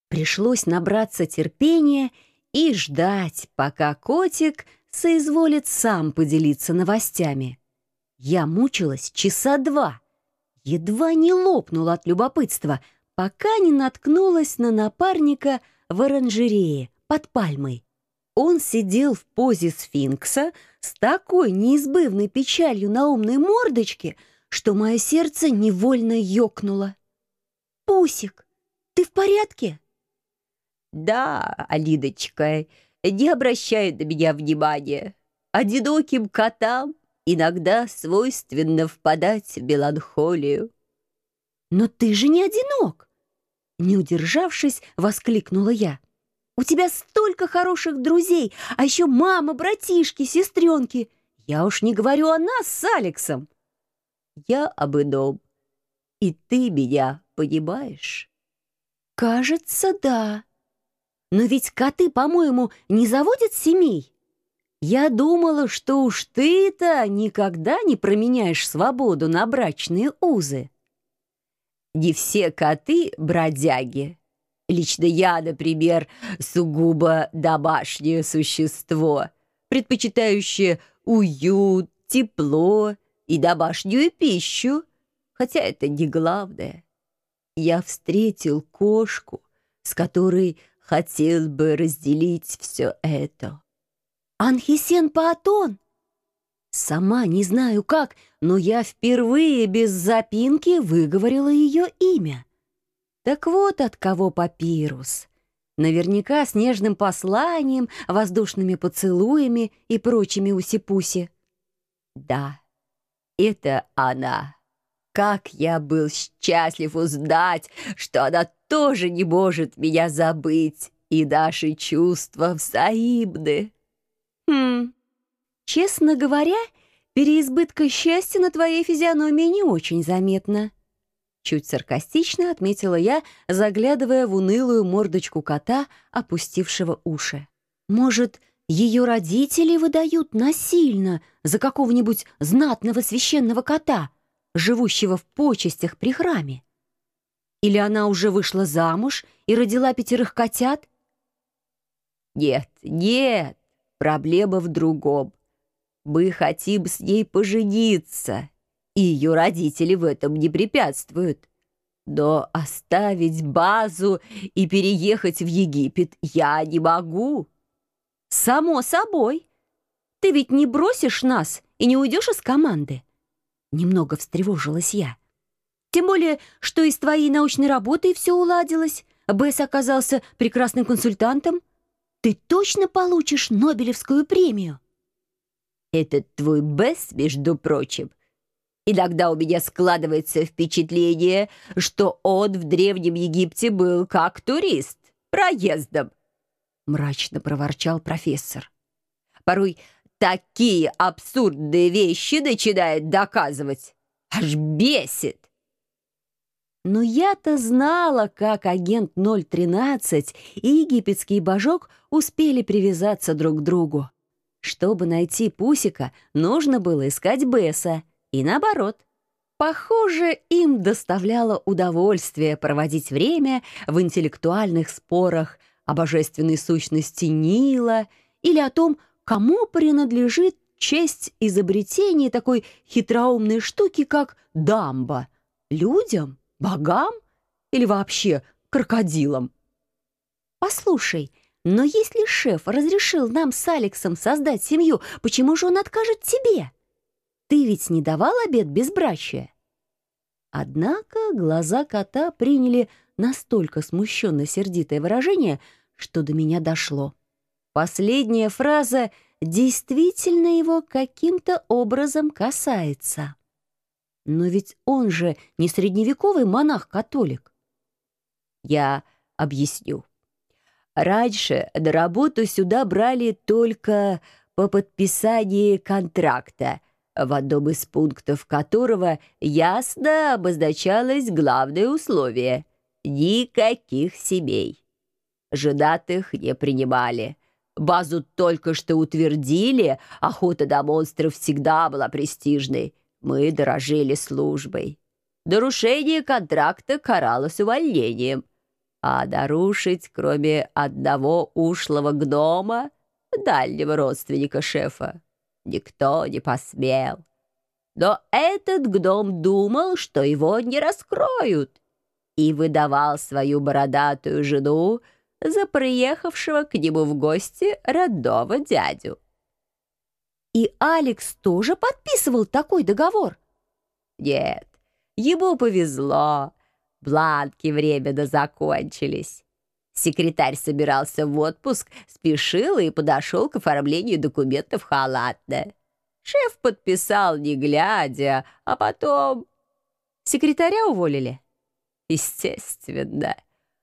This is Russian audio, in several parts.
Пришлось набраться терпения и ждать, пока котик соизволит сам поделиться новостями. Я мучилась часа 2, едва не лопнула от любопытства, пока не наткнулась на напарника в оранжерее под пальмой. Он сидел в позе сфинкса с такой неизбывной печалью на умной мордочке, что мое сердце невольно ёкнуло. «Пусик, ты в порядке?» «Да, Алидочка, не обращай на меня внимания. Одиноким котам иногда свойственно впадать в меланхолию». «Но ты же не одинок!» Не удержавшись, воскликнула я. «У тебя столько хороших друзей, а еще мама, братишки, сестренки. Я уж не говорю о нас с Алексом». «Я об ином. И ты меня понимаешь?» «Кажется, да. Но ведь коты, по-моему, не заводят семей. Я думала, что уж ты-то никогда не променяешь свободу на брачные узы». «Не все коты — бродяги. Лично я, например, сугубо домашнее существо, предпочитающее уют, тепло и домашнюю пищу, хотя это не главное. Я встретил кошку, с которой хотел бы разделить все это». «Анхисен Паатон?» Сама не знаю как, но я впервые без запинки выговорила ее имя. Так вот от кого папирус. Наверняка с нежным посланием, воздушными поцелуями и прочими уси-пуси. «Да, это она. Как я был счастлив узнать, что она тоже не может меня забыть, и наши чувства взаимны». Честно говоря, переизбытка счастья на твоей физиономии не очень заметно. Чуть саркастично отметила я, заглядывая в унылую мордочку кота, опустившего уши. Может, ее родители выдают насильно за какого-нибудь знатного священного кота, живущего в почестях при храме? Или она уже вышла замуж и родила 5 котят? «Нет, нет, проблема в другом. Мы хотим с ней пожениться, и ее родители в этом не препятствуют. Но оставить базу и переехать в Египет я не могу». «Само собой. Ты ведь не бросишь нас и не уйдешь из команды?» Немного встревожилась я. «Тем более, что и с твоей научной работой все уладилось. Бесс оказался прекрасным консультантом. Ты точно получишь Нобелевскую премию?» «Этот твой Бесс, между прочим, иногда у меня складывается впечатление, что он в Древнем Египте был как турист, проездом», — мрачно проворчал профессор. «Порой такие абсурдные вещи начинает доказывать. Аж бесит». Но я-то знала, как агент 013 и египетский божок успели привязаться друг к другу. Чтобы найти Пусика, нужно было искать Бесса, и наоборот. Похоже, им доставляло удовольствие проводить время в интеллектуальных спорах о божественной сущности Нила или о том, кому принадлежит честь изобретения такой хитроумной штуки, как дамба. Людям? Богам? Или вообще крокодилам? «Послушай, но если шеф разрешил нам с Алексом создать семью, почему же он откажет тебе? Ты ведь не давал обет безбрачия?» Однако глаза кота приняли настолько смущенно-сердитое выражение, что до меня дошло. Последняя фраза действительно его каким-то образом касается. Но ведь он же не средневековый монах-католик. «Я объясню. Раньше на работу сюда брали только по подписании контракта, в одном из пунктов которого ясно обозначалось главное условие — никаких семей. Женатых не принимали. Базу только что утвердили, охота на монстров всегда была престижной. Мы дорожили службой. Нарушение контракта каралось увольнением. а нарушить, кроме одного ушлого гнома, дальнего родственника шефа, никто не посмел. Но этот гном думал, что его не раскроют, и выдавал свою бородатую жену за приехавшего к нему в гости родного дядю. И Алекс тоже подписывал такой договор? Нет, ему повезло. Бланки временно закончились. Секретарь собирался в отпуск, спешил и подошел к оформлению документов халатно. Шеф подписал, не глядя, а потом... Секретаря уволили? Естественно.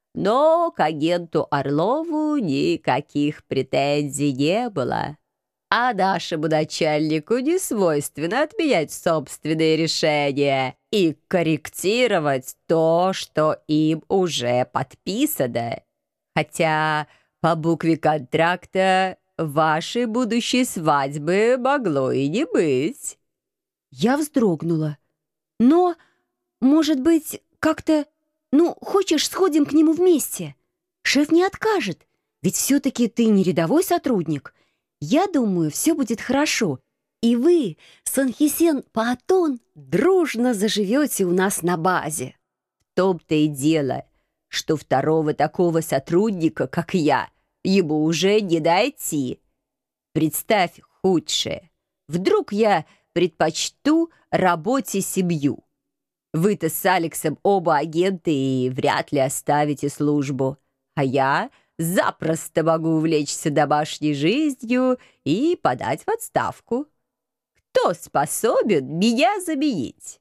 Но к агенту Орлову никаких претензий не было. А нашему начальнику не свойственно отменять собственные решения и корректировать то, что им уже подписано. Хотя по букве контракта вашей будущей свадьбы могло и не быть. Я вздрогнула. Но, может быть, как-то... хочешь, сходим к нему вместе? Шеф не откажет, ведь все-таки ты не рядовой сотрудник. Я думаю, все будет хорошо, и вы, Санхесен Паатон, дружно заживете у нас на базе. В том-то и дело, что второго такого сотрудника, как я, ему уже не найти. Представь худшее. Вдруг я предпочту работе семью. Вы-то с Алексом оба агенты и вряд ли оставите службу, а я запросто могу увлечься домашней жизнью и подать в отставку. Кто способен меня заменить?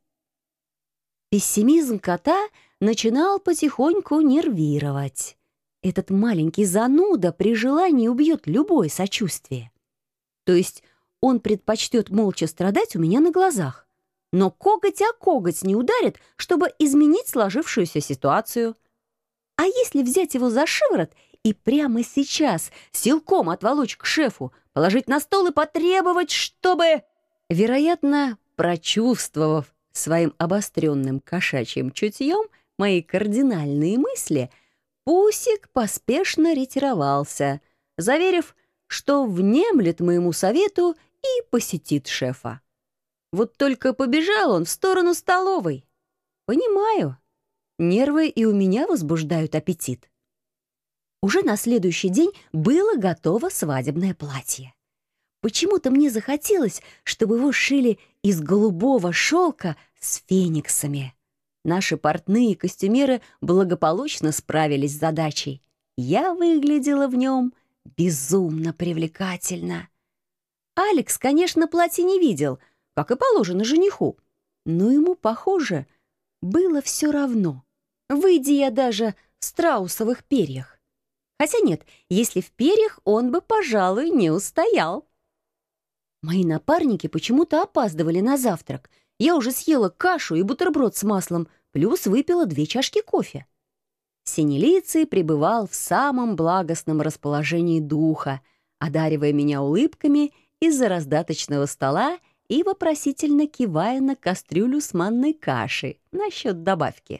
Пессимизм кота начинал потихоньку нервировать. Этот маленький зануда при желании убьет любое сочувствие. То есть он предпочтет молча страдать у меня на глазах, но коготь о коготь не ударит, чтобы изменить сложившуюся ситуацию. А если взять его за шиворот и прямо сейчас силком отволочь к шефу, положить на стол и потребовать, чтобы... Вероятно, прочувствовав своим обостренным кошачьим чутьем мои кардинальные мысли, Пусик поспешно ретировался, заверив, что внемлет моему совету и посетит шефа. Вот только побежал он в сторону столовой. Понимаю, нервы и у меня возбуждают аппетит. Уже на следующий день было готово свадебное платье. Почему-то мне захотелось, чтобы его шили из голубого шелка с фениксами. Наши портные и костюмеры благополучно справились с задачей. Я выглядела в нем безумно привлекательно. Алекс, конечно, платье не видел, как и положено жениху, но ему, похоже, было все равно. Выйди я даже в страусовых перьях. Хотя нет, если в перьях, он бы, пожалуй, не устоял. Мои напарники почему-то опаздывали на завтрак. Я уже съела кашу и бутерброд с маслом, плюс выпила 2 чашки кофе. Синелицый пребывал в самом благостном расположении духа, одаривая меня улыбками из-за раздаточного стола и вопросительно кивая на кастрюлю с манной кашей насчет добавки.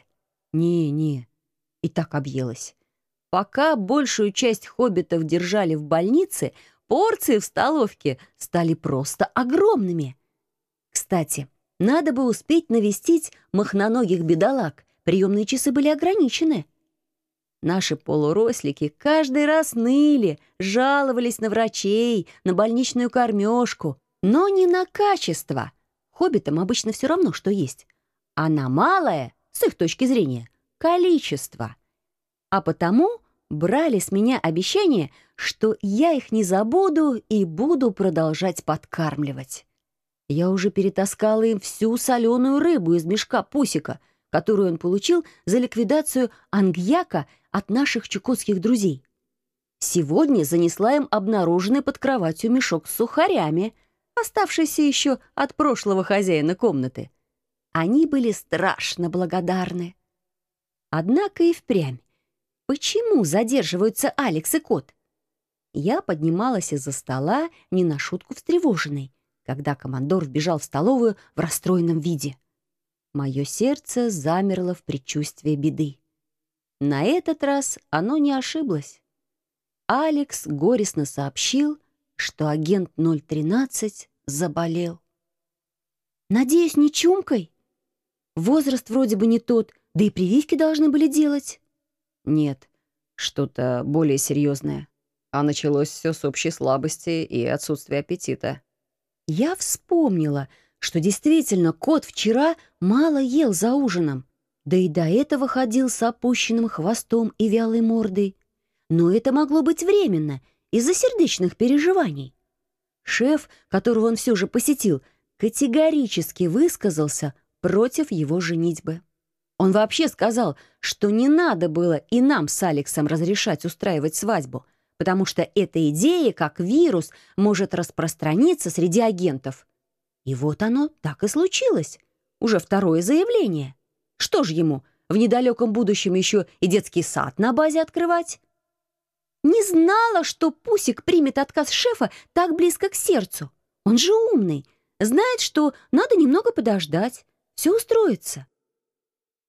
Не, и так объелась. Пока большую часть хоббитов держали в больнице, порции в столовке стали просто огромными. Кстати, надо бы успеть навестить махноногих бедолаг. Приемные часы были ограничены. Наши полурослики каждый раз ныли, жаловались на врачей, на больничную кормежку, но не на качество. Хоббитам обычно все равно, что есть. А на малое, с их точки зрения, количество. А потому брали с меня обещание, что я их не забуду и буду продолжать подкармливать. Я уже перетаскала им всю соленую рыбу из мешка Пусика, которую он получил за ликвидацию ангьяка от наших чукотских друзей. Сегодня занесла им обнаруженный под кроватью мешок с сухарями, оставшийся еще от прошлого хозяина комнаты. Они были страшно благодарны. Однако и впрямь. Почему задерживаются Алекс и кот? Я поднималась из-за стола, не на шутку встревоженной, когда командор вбежал в столовую в расстроенном виде. Мое сердце замерло в предчувствии беды. На этот раз оно не ошиблось. Алекс горестно сообщил, что агент 013 заболел. «Надеюсь, не чумкой? Возраст вроде бы не тот, да и прививки должны были делать». Нет, что-то более серьезное. А началось все с общей слабости и отсутствия аппетита. Я вспомнила, что действительно кот вчера мало ел за ужином, да и до этого ходил с опущенным хвостом и вялой мордой. Но это могло быть временно, из-за сердечных переживаний. Шеф, которого он все же посетил, категорически высказался против его женитьбы. Он вообще сказал, что не надо было и нам с Алексом разрешать устраивать свадьбу, потому что эта идея, как вирус, может распространиться среди агентов. И вот оно так и случилось. Уже второе заявление. Что ж ему, в недалеком будущем еще и детский сад на базе открывать? Не знала, что Пусик примет отказ шефа так близко к сердцу. Он же умный, знает, что надо немного подождать, все устроится.